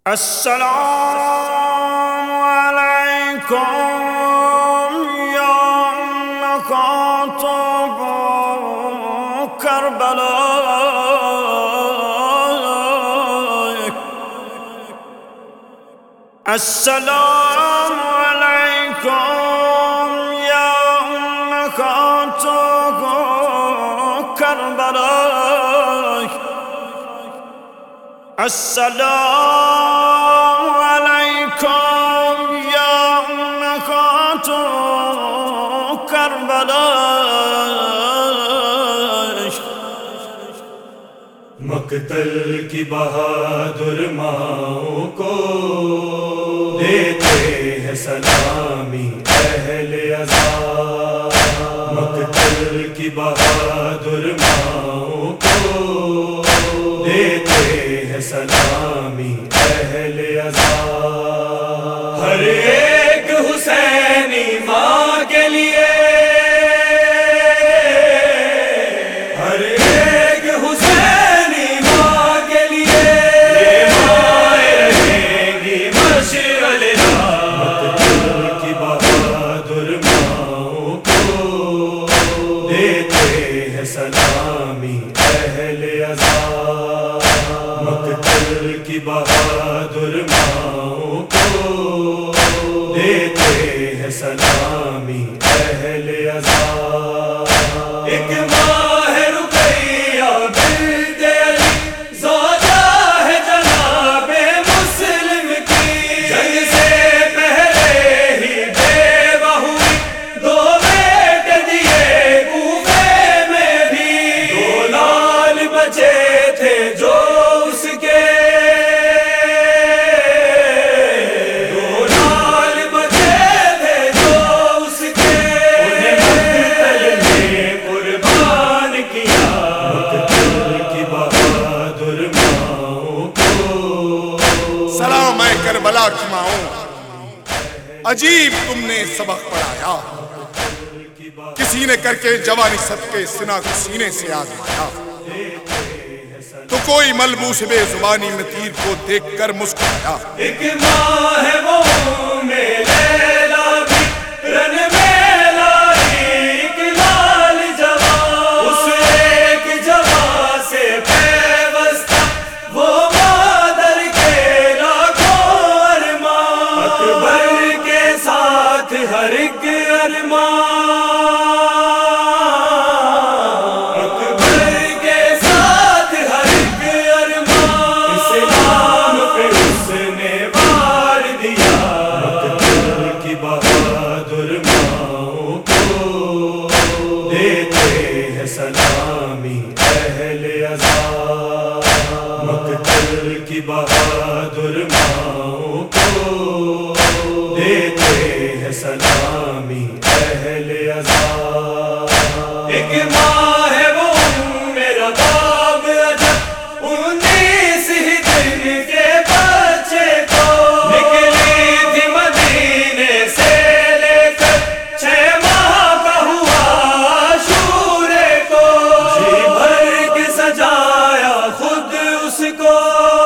السلام علیکم یا مکاتب کربلا، السلام علیکم یا مکاتب کربلا، السلام علیکم یا مکاتب کربلا۔ مقتل کی بہادر ماؤں کو دیتے ہیں سلامی اہل عزا، مقتل کی بہادر ماؤں کو دیتے ہیں سلامی اہل عزا، ہر ایک حسینی ماں کے لیے، ہر ایک حسینی ماں کے لیے یہ مائیں رہیں گی مشعل راہ، مقتل کی بہادر ماؤں کو دیتے ہیں سلامی اہل عزا، مقتل کی بہادر ماؤں کو دیتے ہیں سلامی اہل عزا، ایک ماہ رقیہ بنت علی زوجہ ہے جناب مسلم کی، جنگ سے پہلے ہی بیوہ ہوئی، دو بیٹے دیے کوفے میں بھی، دو لال بچے تھے جو اس کے، دو لال بچے تھے جو اس کے، انہیں مقتل نے قربان کیا، مقتل کی بہادر ماؤں کو۔ سلام اے کربلا کی ماؤں، عجیب تم نے سبق پڑھایا، کسی نے کر کے جوانی صدقے سنا کو سینے سے آزمایا، تو کوئی ملبوس بے زبانی میں تیر کو دیکھ کر مسکرایا، ایک ماں ہے وہ میں لیلا بھی رن میں لائی ایک لال جوان، اس ایک جوان سے پیوستہ وہ مادر کے لاکھوں ارمان، اکبر کے ساتھ ہر ایک ارمان، اکبر کے ساتھ ہر ایک ارمان، اسلام پہ اس نے وار دیا، مقتل کی بہادر ماؤں کو دیتے ہیں سلامی اہل عزا، مقتل کی بہادر ماؤں کو دیتے ہیں سلامی اہل عزا، ایک ماں ہے وہ میرا باب عجب 19 ہی دن کے بچے کو، نکلی تھی مدینے سے لے کر 6 ماہ کا ہوا عاشورے کو، جی بھر کے سجایا خود اس کو،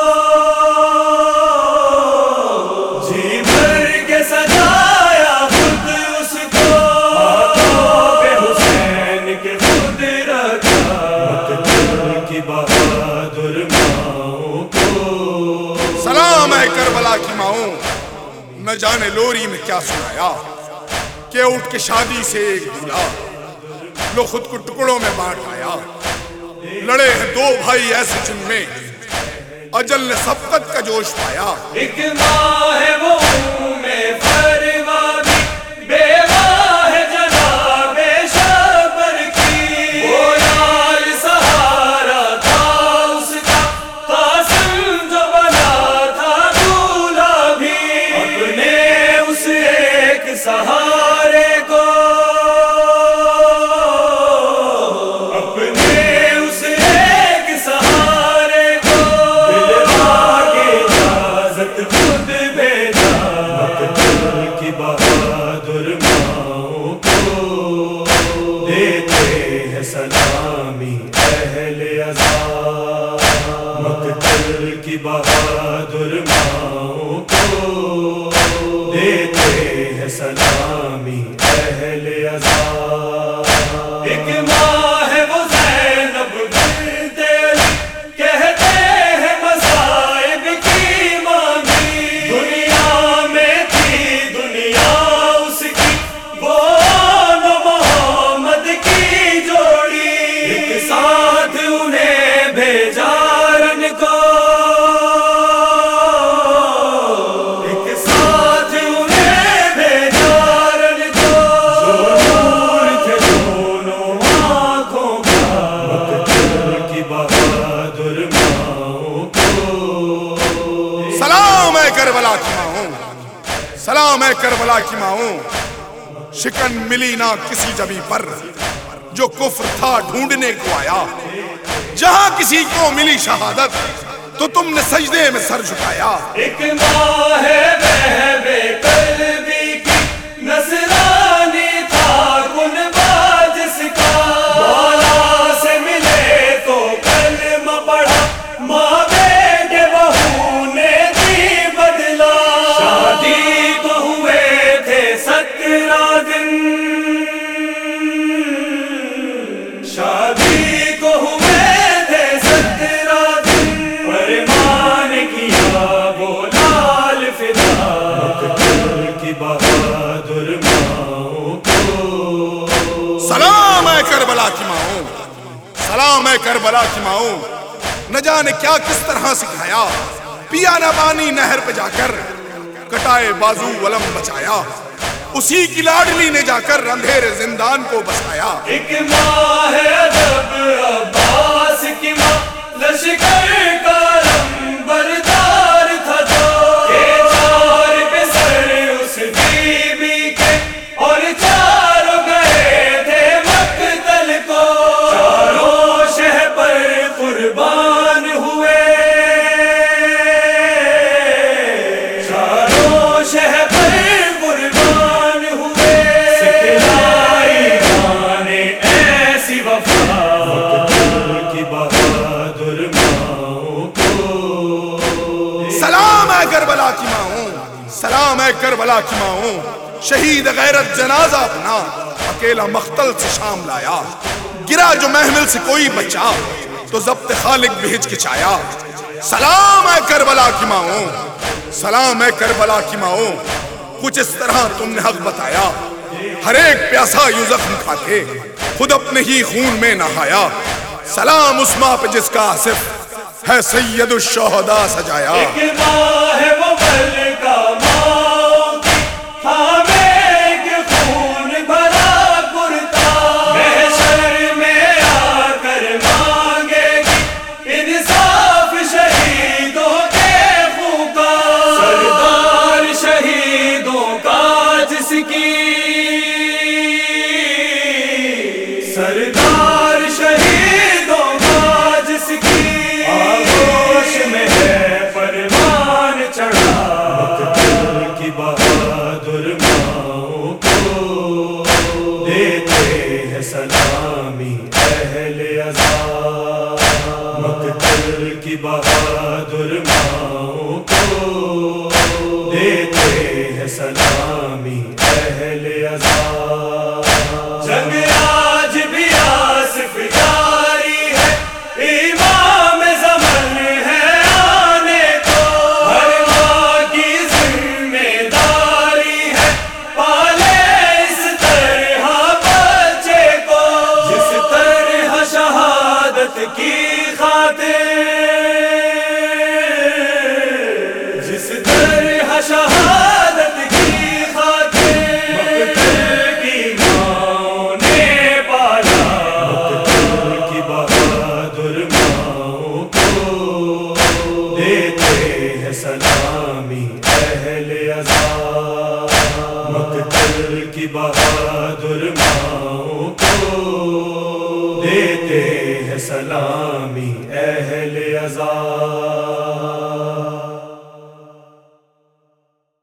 جی بھر کے سجایا خود اس کو، ہاتھوں پہ حسین کے خود رکھا، مقتل کی بہادر ماؤں کو۔ سلام اے کربلا کی ماؤں، نہ جانے لوری میں کیا سنایا، کہ اٹھ کے شادی سے ایک دولہا لو خود کو ٹکڑوں میں بانٹ آیا، لڑے ہیں دو بھائی ایسے جن میں اجل نے سبقت کا جوش پایا، ایک ماں ہے وہ میں فروا بھی بیوہ ہے جناب شبر کی، وہ لال سہارا تھا اس کا قاسم جو بنا تھا دولہا بھی، اپنے اس ایک سہارے کو، اپنے اس ایک سہارے کو دلوا کے اجازت خود بھیجا، سلام ہے کربلا کی ماؤں، سلام ہے کربلا کی ماؤں، شکن ملی نہ کسی جبی پر جو کفر تھا ڈھونڈنے کو آیا، جہاں کسی کو ملی شہادت تو تم نے سجدے میں سر جھکایا۔ ایک ماہ بہبے قلبی کی نصرانی تھا کنبہ جس کا، مولا سے ملے تو کلمہ پڑھا، ماں بیٹے بہو نے دی بدلا، شادی کو ہوئے تھے 17 دن، شادی کو ہوئے تھے 17 دن، فرمان کیا وہ لال فدا کی بہادر ماؤں کو۔ سلام ہے کربلا کی ماؤں، سلام ہے کربلا کی ماؤں، نہ جانے کیا کس طرح سکھایا، پیا نہ پانی نہر پہ جا کر، کٹائے بازو علم بچایا، اسی کی لاڈلی نے جا کر اندھیرے زندان کو بسایا۔ ایک ماہ ادب عباس کی ماں لشکر کا بردار تھا جو، کہ 4 پہ سر اس بی بی کے اور 4 گئے تھے مقتل کو، چاروں شہ پر قربان ہوئے، چاروں شہ پر قربان ہوئے، سکھلائی ماں نے ایسی وفا کی بہادر ماؤں کو۔ سلام ہے کربلا کی ماؤں، سلام ہے کربلا کی ماؤں، شہید غیرت جنازہ اپنا اکیلا مختل سے شام لایا، گرا جو محمل سے کوئی بچہ تو ضبط خالق بھی ہچکچایا۔ سلام ہے کربلا کی ماؤں، سلام ہے کربلا کی ماؤں، کچھ اس طرح تم نے حق بتایا، ہر ایک پیاسا یوں زخم کھا کے خود اپنے ہی خون میں نہایا۔ سلام اس ماں پہ جس کا آصف ہے سید الشہداء سجایا۔ ایک ماہ وہ ملکہ ماؤں کی تھامے ایک خون بھرا کرتا، محشر میں آ کر مانگے گی انصاف شہیدوں کے خون کا، سردار شہیدوں کا جس کی، سردار شہیدوں کا جس کی آغوش میں ہے فرمان چڑھا، مقتل کی بہادر ماؤں کو دیتے ہیں سلامی اہل عزا، مقتل کی بہادر ماؤں کو دیتے ہیں سلامی اہل عزا۔ جنگ آج بھی آصف جاری ہے، امام زمن ہے آنے کو، ہر ماں کی ذمہ داری ہے پالے اس طرح بچے کو، جس طرح شہادت کی خاطر، جس طرح شہادت کی خاطر مقتل کی ماں نے پالا، مقتل کی بہادر ماؤں کو دیتے ہیں سلامی اہل عزا، مقتل کی بہادر ماؤں کو دیتے ہیں سلامی اہل عزا۔